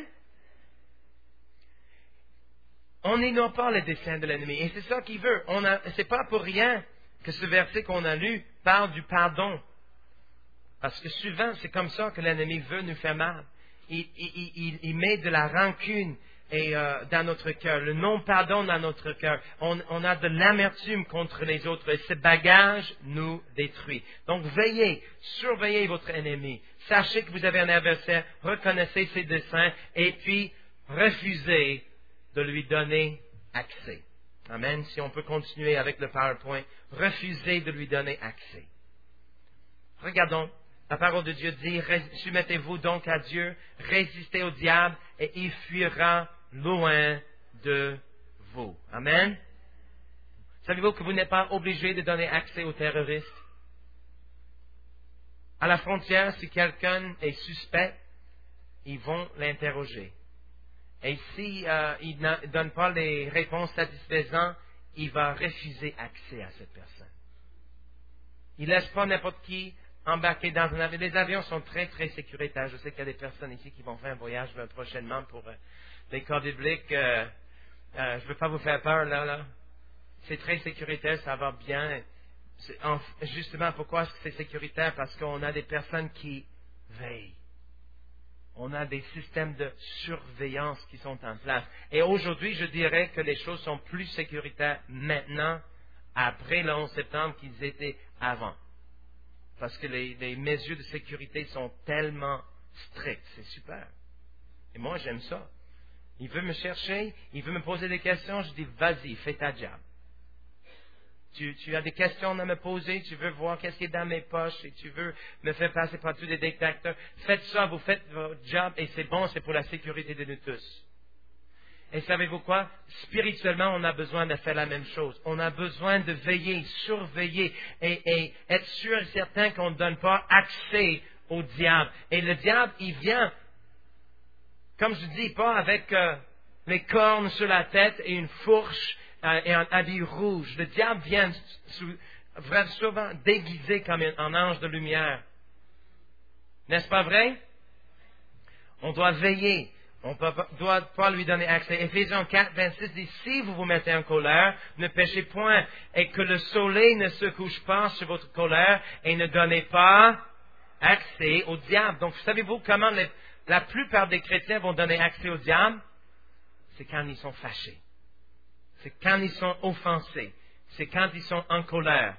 On n'ignore pas les desseins de l'ennemi. Et c'est ça qu'il veut. C'est pas pour rien que ce verset qu'on a lu parle du pardon. Parce que souvent, c'est comme ça que l'ennemi veut nous faire mal. Il met de la rancune dans notre cœur, le non-pardon dans notre cœur. On a de l'amertume contre les autres et ce bagage nous détruit. Donc veillez, surveillez votre ennemi. Sachez que vous avez un adversaire, reconnaissez ses desseins et puis refusez de lui donner accès. Amen. Si on peut continuer avec le PowerPoint, refusez de lui donner accès. Regardons. La parole de Dieu dit, soumettez-vous donc à Dieu, résistez au diable et il fuira loin de vous. Amen. Savez-vous que vous n'êtes pas obligé de donner accès aux terroristes? À la frontière, si quelqu'un est suspect, ils vont l'interroger. Et s'il ne donne pas les réponses satisfaisantes, il va refuser accès à cette personne. Il ne laisse pas n'importe qui embarquer dans un avion. Les avions sont très, très sécuritaires. Je sais qu'il y a des personnes ici qui vont faire un voyage prochainement pour les corps bibliques. Je ne veux pas vous faire peur, là. C'est très sécuritaire, ça va bien. Justement, pourquoi est-ce que c'est sécuritaire? Parce qu'on a des personnes qui veillent. On a des systèmes de surveillance qui sont en place. Et aujourd'hui, je dirais que les choses sont plus sécuritaires maintenant, après le 11 septembre, qu'ils étaient avant. Parce que les mesures de sécurité sont tellement strictes. C'est super. Et moi, j'aime ça. Il veut me chercher, il veut me poser des questions, je dis, vas-y, fais ta job. Tu as des questions à me poser, tu veux voir qu'est-ce qui est dans mes poches et tu veux me faire passer par tous les détecteurs. Faites ça, vous faites votre job et c'est bon, c'est pour la sécurité de nous tous. Et savez-vous quoi? Spirituellement, on a besoin de faire la même chose. On a besoin de veiller, surveiller et être sûr et certain qu'on ne donne pas accès au diable. Et le diable, il vient, comme je dis, pas avec les cornes sur la tête et une fourche et un habit rouge. Le diable vient souvent déguisé comme un ange de lumière. N'est-ce pas vrai? On doit veiller. On ne doit pas lui donner accès. Éphésiens 4, 26 dit, si vous vous mettez en colère, ne péchez point, et que le soleil ne se couche pas sur votre colère, et ne donnez pas accès au diable. Donc, savez-vous comment la plupart des chrétiens vont donner accès au diable? C'est quand ils sont fâchés. C'est quand ils sont offensés. C'est quand ils sont en colère.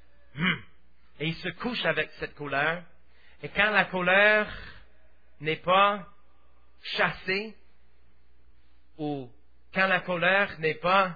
Et ils se couchent avec cette colère. Et quand la colère n'est pas chassée, ou quand la colère n'est pas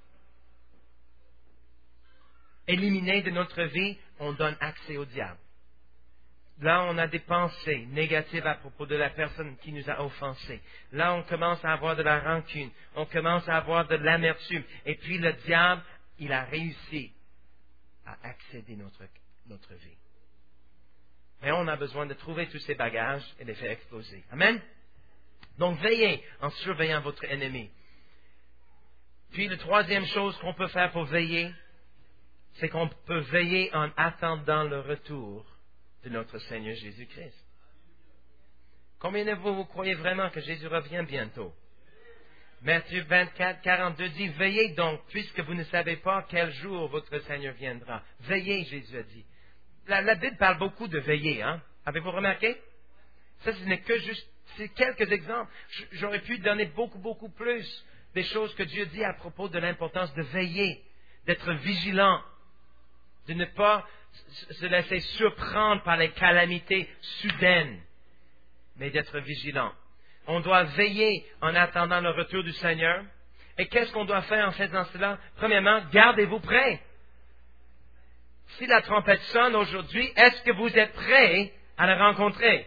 éliminée de notre vie, on donne accès au diable. Là, on a des pensées négatives à propos de la personne qui nous a offensés. Là, on commence à avoir de la rancune. On commence à avoir de l'amertume. Et puis, le diable, il a réussi à accéder à notre vie. Mais on a besoin de trouver tous ces bagages et les faire exploser. Amen? Donc, veillez en surveillant votre ennemi. Puis, la troisième chose qu'on peut faire pour veiller, c'est qu'on peut veiller en attendant le retour de notre Seigneur Jésus-Christ. Combien de vous croyez vraiment que Jésus revient bientôt? Matthieu 24, 42 dit, « Veillez donc, puisque vous ne savez pas quel jour votre Seigneur viendra. » Veillez, Jésus a dit. La Bible parle beaucoup de veiller, hein? Avez-vous remarqué? Ça, ce n'est que juste, c'est quelques exemples. J'aurais pu donner beaucoup plus des choses que Dieu dit à propos de l'importance de veiller, d'être vigilant, de ne pas se laisser surprendre par les calamités soudaines, mais d'être vigilant. On doit veiller en attendant le retour du Seigneur. Et qu'est-ce qu'on doit faire en faisant cela? Premièrement, gardez-vous prêts. Si la trompette sonne aujourd'hui, est-ce que vous êtes prêts à le rencontrer?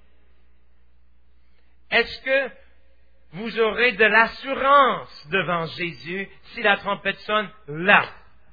Est-ce que vous aurez de l'assurance devant Jésus si la trompette sonne là?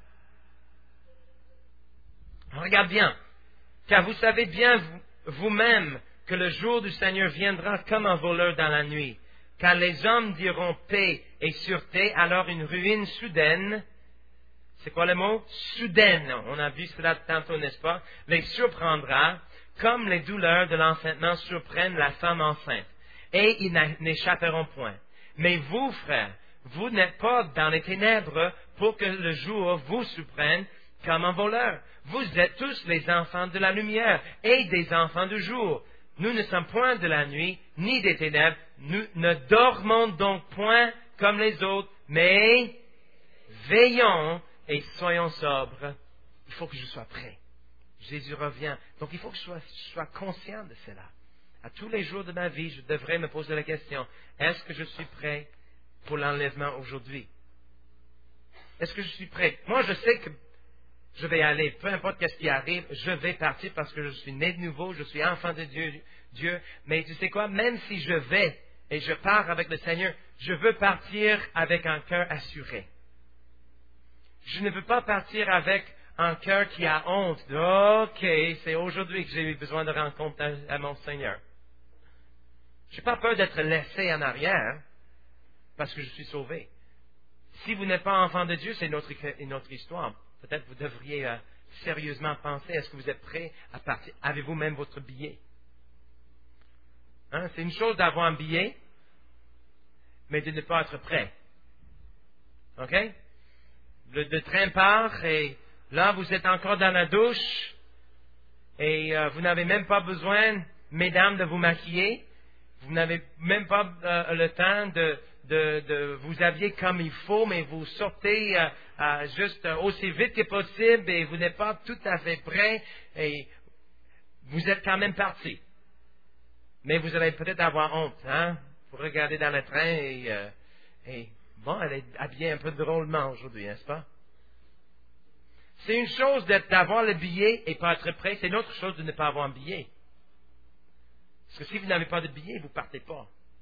Regarde bien, car vous savez bien vous-même que le jour du Seigneur viendra comme un voleur dans la nuit. Quand les hommes diront paix et sûreté, alors une ruine soudaine, c'est quoi le mot? Soudaine, on a vu cela tantôt, n'est-ce pas? Les surprendra, comme les douleurs de l'enfantement surprennent la femme enceinte. Et ils n'échapperont point. Mais vous, frères, vous n'êtes pas dans les ténèbres pour que le jour vous surprenne comme un voleur. Vous êtes tous les enfants de la lumière et des enfants du jour. Nous ne sommes point de la nuit, ni des ténèbres. Nous ne dormons donc point comme les autres, mais veillons et soyons sobres. Il faut que je sois prêt. Jésus revient. Donc il faut que je sois conscient de cela. À tous les jours de ma vie, je devrais me poser la question, est-ce que je suis prêt pour l'enlèvement aujourd'hui? Est-ce que je suis prêt? Moi, je sais que je vais aller, peu importe ce qui arrive, je vais partir parce que je suis né de nouveau, je suis enfant de Dieu. Mais tu sais quoi? Même si je vais et je pars avec le Seigneur, je veux partir avec un cœur assuré. Je ne veux pas partir avec un cœur qui a honte. OK, c'est aujourd'hui que j'ai eu besoin de rencontrer à mon Seigneur. Je n'ai pas peur d'être laissé en arrière parce que je suis sauvé. Si vous n'êtes pas enfant de Dieu, c'est une autre histoire. Peut-être vous devriez sérieusement penser, est-ce que vous êtes prêt à partir? Avez-vous même votre billet? Hein? C'est une chose d'avoir un billet, mais de ne pas être prêt. OK? Le train part et là, vous êtes encore dans la douche et vous n'avez même pas besoin, mesdames, de vous maquiller. Vous n'avez même pas le temps de vous habiller comme il faut, mais vous sortez juste aussi vite que possible et vous n'êtes pas tout à fait prêt et vous êtes quand même parti. Mais vous allez peut-être avoir honte, hein? Vous regardez dans le train et bon, elle est habillée un peu drôlement aujourd'hui, n'est-ce pas? C'est une chose d'avoir le billet et pas être prêt, c'est une autre chose de ne pas avoir un billet. Parce que si vous n'avez pas de billet, vous ne partez pas.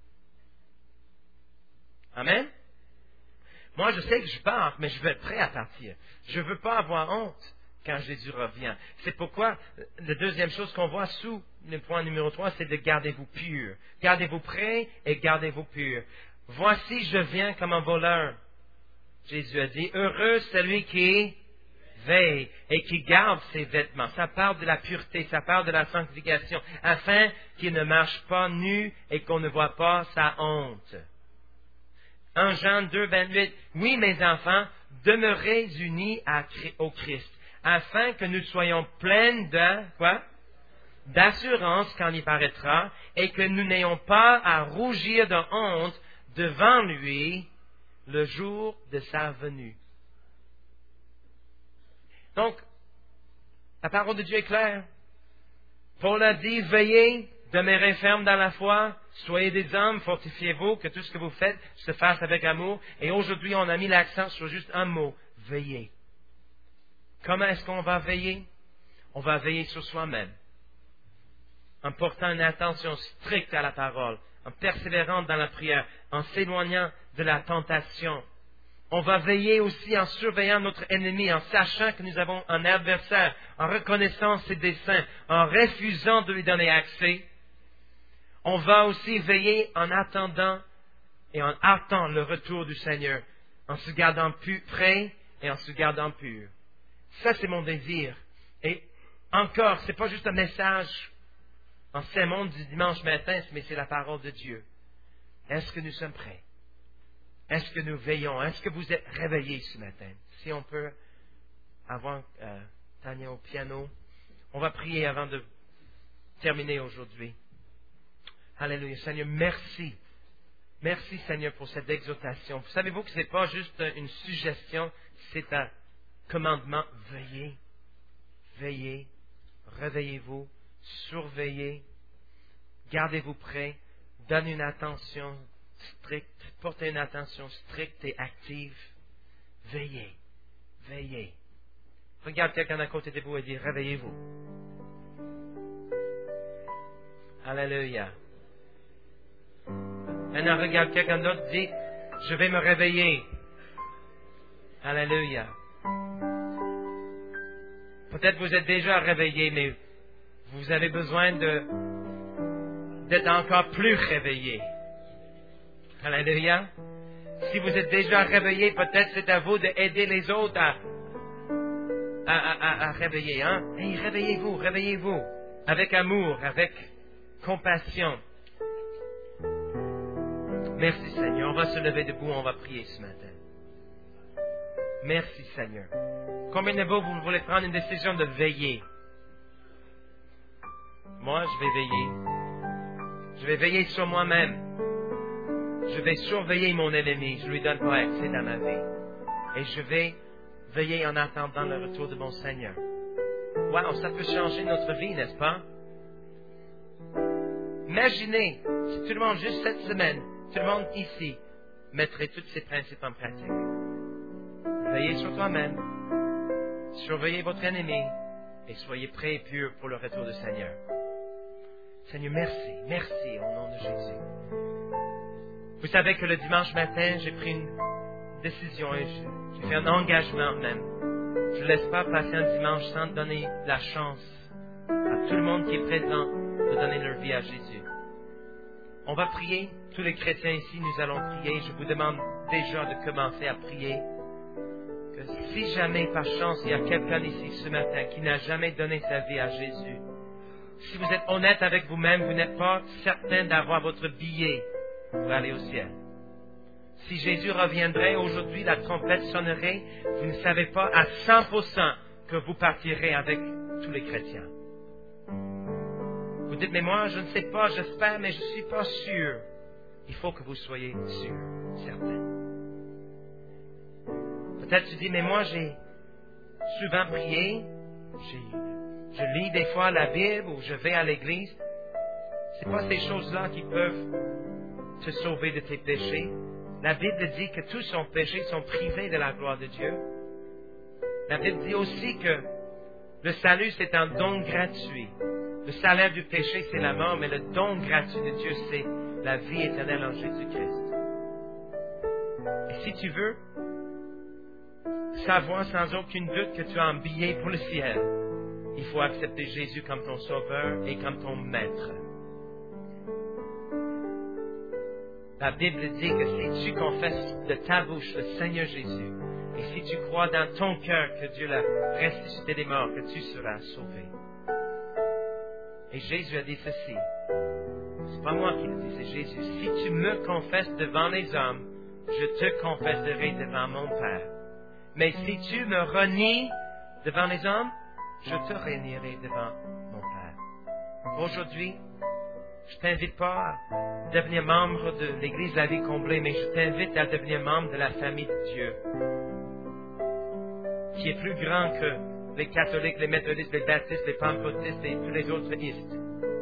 Amen? Moi, je sais que je pars, mais je veux être prêt à partir. Je ne veux pas avoir honte quand Jésus revient. C'est pourquoi la deuxième chose qu'on voit sous le point numéro 3, c'est de gardez-vous purs. Gardez-vous prêts et gardez-vous purs. Voici, je viens comme un voleur. Jésus a dit, heureux celui qui veille et qui garde ses vêtements. Ça parle de la pureté, ça parle de la sanctification, afin qu'il ne marche pas nu et qu'on ne voit pas sa honte. 1 Jean 2, 28, oui, mes enfants, demeurez unis au Christ, afin que nous soyons pleins d'assurance quand il paraîtra, et que nous n'ayons pas à rougir de honte devant lui le jour de sa venue. Donc, la parole de Dieu est claire. Paul a dit, veillez, demeurez fermes dans la foi, soyez des hommes, fortifiez-vous, que tout ce que vous faites se fasse avec amour. Et aujourd'hui, on a mis l'accent sur juste un mot, veillez. Comment est-ce qu'on va veiller? On va veiller sur soi-même, en portant une attention stricte à la parole, en persévérant dans la prière, en s'éloignant de la tentation. On va veiller aussi en surveillant notre ennemi, en sachant que nous avons un adversaire, en reconnaissant ses desseins, en refusant de lui donner accès. On va aussi veiller en attendant et en hâtant le retour du Seigneur, en se gardant prêt et en se gardant pur. Ça, c'est mon désir. Et encore, ce n'est pas juste un message en sermon du dimanche matin, mais c'est la parole de Dieu. Est-ce que nous sommes prêts? Est-ce que nous veillons? Est-ce que vous êtes réveillés ce matin? Si on peut avoir Tania au piano, on va prier avant de terminer aujourd'hui. Alléluia. Seigneur, merci. Merci, Seigneur, pour cette exhortation. Savez-vous que ce n'est pas juste une suggestion, c'est un commandement. Veillez, veillez, réveillez-vous, surveillez, gardez-vous prêts, donnez une attention stricte, portez une attention stricte et active. Veillez, veillez. Regarde quelqu'un à côté de vous et dis, réveillez-vous. Alléluia. Maintenant, regarde quelqu'un d'autre, dit, je vais me réveiller. Alléluia. Peut-être vous êtes déjà réveillé, mais vous avez besoin d'être encore plus réveillé. Alléluia. Si vous êtes déjà réveillé, peut-être c'est à vous d'aider les autres à réveiller. Hein? Hey, réveillez-vous, réveillez-vous. Avec amour, avec compassion. Merci Seigneur. On va se lever debout, on va prier ce matin. Merci Seigneur. Combien de vous voulez prendre une décision de veiller? Moi, je vais veiller. Je vais veiller sur moi-même. Je vais surveiller mon ennemi. Je lui donne pas accès dans ma vie. Et je vais veiller en attendant le retour de mon Seigneur. Wow, ça peut changer notre vie, n'est-ce pas? Imaginez si tout le monde, juste cette semaine, tout le monde ici, mettrait tous ces principes en pratique. Veillez sur toi-même, surveillez votre ennemi, et soyez prêts et purs pour le retour du Seigneur. Seigneur, merci, merci au nom de Jésus. Vous savez que le dimanche matin, j'ai pris une décision et j'ai fait un engagement même. Je ne laisse pas passer un dimanche sans donner la chance à tout le monde qui est présent de donner leur vie à Jésus. On va prier. Tous les chrétiens ici, nous allons prier. Je vous demande déjà de commencer à prier. Que si jamais, par chance, il y a quelqu'un ici ce matin qui n'a jamais donné sa vie à Jésus, si vous êtes honnête avec vous-même, vous n'êtes pas certain d'avoir votre billet pour aller au ciel. Si Jésus reviendrait aujourd'hui, la trompette sonnerait, vous ne savez pas à 100% que vous partirez avec tous les chrétiens. Vous dites, mais moi, je ne sais pas, j'espère, mais je ne suis pas sûr. Il faut que vous soyez sûr, certain. Peut-être tu dis, mais moi, j'ai souvent prié, je lis des fois la Bible ou je vais à l'église. Ce n'est pas ces choses-là qui peuvent te sauver de tes péchés. La Bible dit que tous nos péchés sont privés de la gloire de Dieu. La Bible dit aussi que le salut, c'est un don gratuit. Le salaire du péché, c'est la mort, mais le don gratuit de Dieu, c'est la vie éternelle en Jésus-Christ. Et si tu veux savoir sans aucun doute que tu as un billet pour le ciel, il faut accepter Jésus comme ton sauveur et comme ton maître. La Bible dit que si tu confesses de ta bouche le Seigneur Jésus, et si tu crois dans ton cœur que Dieu l'a ressuscité des morts, que tu seras sauvé. Et Jésus a dit ceci. C'est pas moi qui le dis, c'est Jésus. Si tu me confesses devant les hommes, je te confesserai devant mon Père. Mais si tu me renies devant les hommes, je te réunirai devant mon Père. Aujourd'hui, je ne t'invite pas à devenir membre de l'Église de la vie comblée, mais je t'invite à devenir membre de la famille de Dieu, qui est plus grand que les catholiques, les méthodistes, les baptistes, les pentecôtistes et tous les autres istes.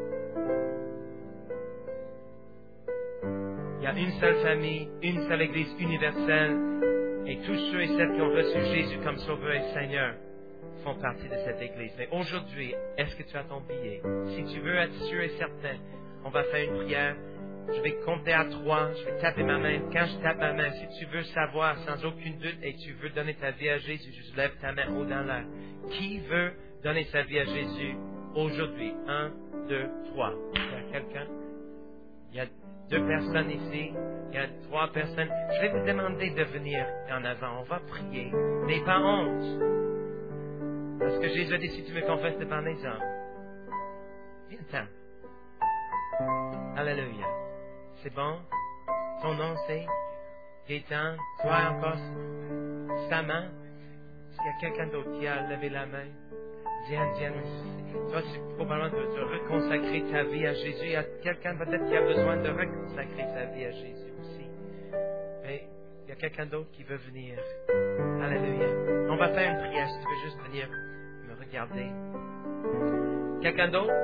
Il y a une seule famille, une seule Église universelle, et tous ceux et celles qui ont reçu Jésus comme Sauveur et Seigneur font partie de cette Église. Mais aujourd'hui, est-ce que tu as ton billet? Si tu veux être sûr et certain, on va faire une prière. Je vais compter à 3, je vais taper ma main. Quand je tape ma main, si tu veux savoir sans aucun doute et tu veux donner ta vie à Jésus, juste lève ta main haut dans l'air. Qui veut donner sa vie à Jésus aujourd'hui? 1, 2, 3. Il y a quelqu'un? Il y a 2 personnes ici. Il y a 3 personnes. Je vais vous demander de venir en avant. On va prier. N'aie pas honte. Parce que Jésus a dit, si tu me confesses devant les hommes, viens-t'en. Alléluia. C'est bon? Ton nom, c'est Gaétan. Toi encore, sa main. S'il y a quelqu'un d'autre qui a levé la main, viens. Toi, c'est probablement de reconsacrer ta vie à Jésus. Il y a quelqu'un peut-être qui a besoin de reconsacrer sa vie à Jésus aussi. Mais il y a quelqu'un d'autre qui veut venir. Alléluia. On va faire une prière. Si tu veux juste venir me regarder. Quelqu'un d'autre?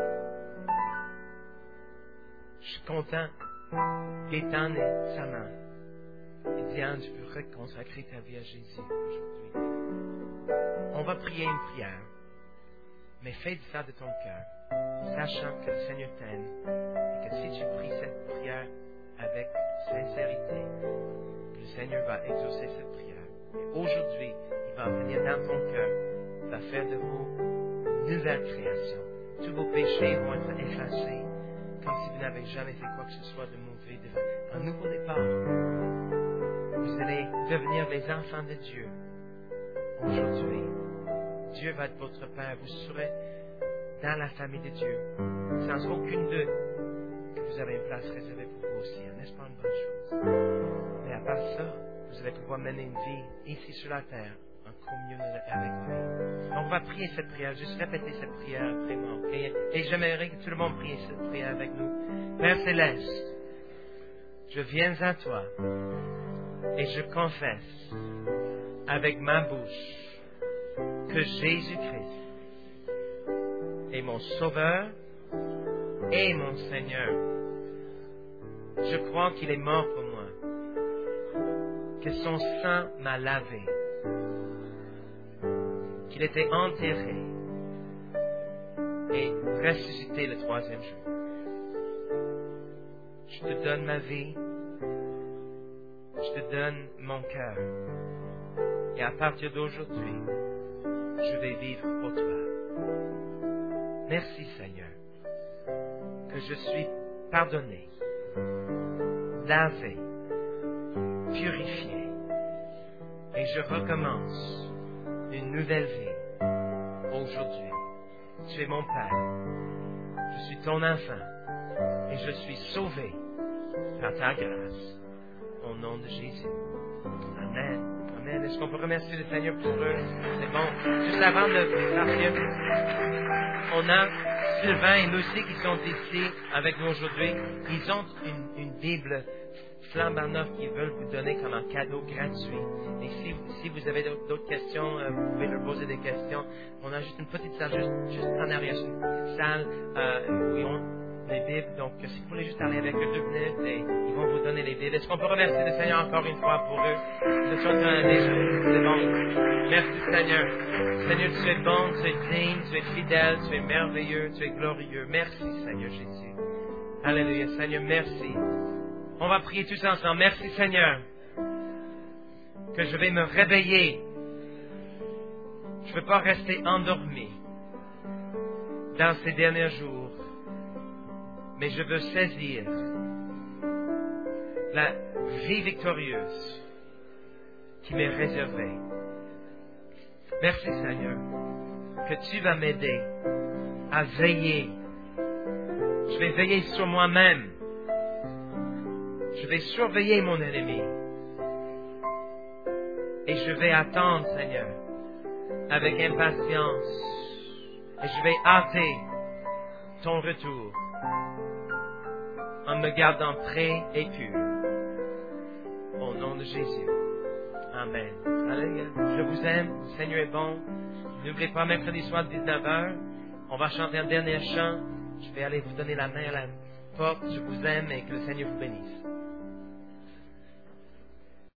Je suis content. Gaétan et sa main. Et Diane, tu peux reconsacrer ta vie à Jésus aujourd'hui. On va prier une prière. Mais fais ça de ton cœur, sachant que le Seigneur t'aime et que si tu pries cette prière avec sincérité, le Seigneur va exaucer cette prière. Et aujourd'hui, il va venir dans ton cœur, il va faire de vous une nouvelle création. Tous vos péchés vont être effacés, comme si vous n'avez jamais fait quoi que ce soit de mauvais, un nouveau départ. Vous allez devenir les enfants de Dieu aujourd'hui. Dieu va être votre Père. Vous serez dans la famille de Dieu, sans aucune doute que vous avez une place réservée pour vous aussi. N'est-ce pas une bonne chose? Mais à part ça, vous allez pouvoir mener une vie ici sur la terre, en communion avec lui. Donc on va prier cette prière. Juste répétez cette prière après moi. Okay? Et j'aimerais que tout le monde prie cette prière avec nous. Père Céleste, je viens à toi et je confesse avec ma bouche que Jésus-Christ est mon Sauveur et mon Seigneur. Je crois qu'il est mort pour moi, que son sang m'a lavé, qu'il était enterré et ressuscité le 3e jour. Je te donne ma vie, je te donne mon cœur, et à partir d'aujourd'hui, je vais vivre pour toi. Merci Seigneur, que je suis pardonné, lavé, purifié, et je recommence une nouvelle vie aujourd'hui. Tu es mon Père, je suis ton enfant, et je suis sauvé par ta grâce, au nom de Jésus. Amen. Amen. Est-ce qu'on peut remercier le Seigneur pour eux? C'est bon. Juste avant de partir, on a Sylvain et Lucie qui sont ici avec nous aujourd'hui. Ils ont une Bible flambant neuve qu'ils veulent vous donner comme un cadeau gratuit. Et si vous avez d'autres questions, vous pouvez leur poser des questions. On a juste une petite salle, juste en arrière, une petite salle où ils ont les Bibles. Donc, si vous voulez juste aller avec eux 2 minutes, et ils vont vous donner les Bibles. Est-ce qu'on peut remercier le Seigneur encore une fois pour eux? Vous êtes déjà. C'est bon. Merci Seigneur. Seigneur, tu es bon, tu es digne, tu es fidèle, tu es merveilleux, tu es glorieux. Merci Seigneur Jésus. Alléluia. Seigneur, merci. On va prier tous ensemble. Merci Seigneur, que je vais me réveiller. Je ne veux pas rester endormi dans ces derniers jours, mais je veux saisir la vie victorieuse qui m'est réservée. Merci Seigneur, que tu vas m'aider à veiller. Je vais veiller sur moi-même. Je vais surveiller mon ennemi. Et je vais attendre, Seigneur, avec impatience. Et je vais hâter ton retour en me gardant prêt et pur. Au nom de Jésus. Amen. Alléluia. Je vous aime. Le Seigneur est bon. N'oubliez pas, mercredi soir, 19h, on va chanter un dernier chant. Je vais aller vous donner la main à la porte. Je vous aime et que le Seigneur vous bénisse.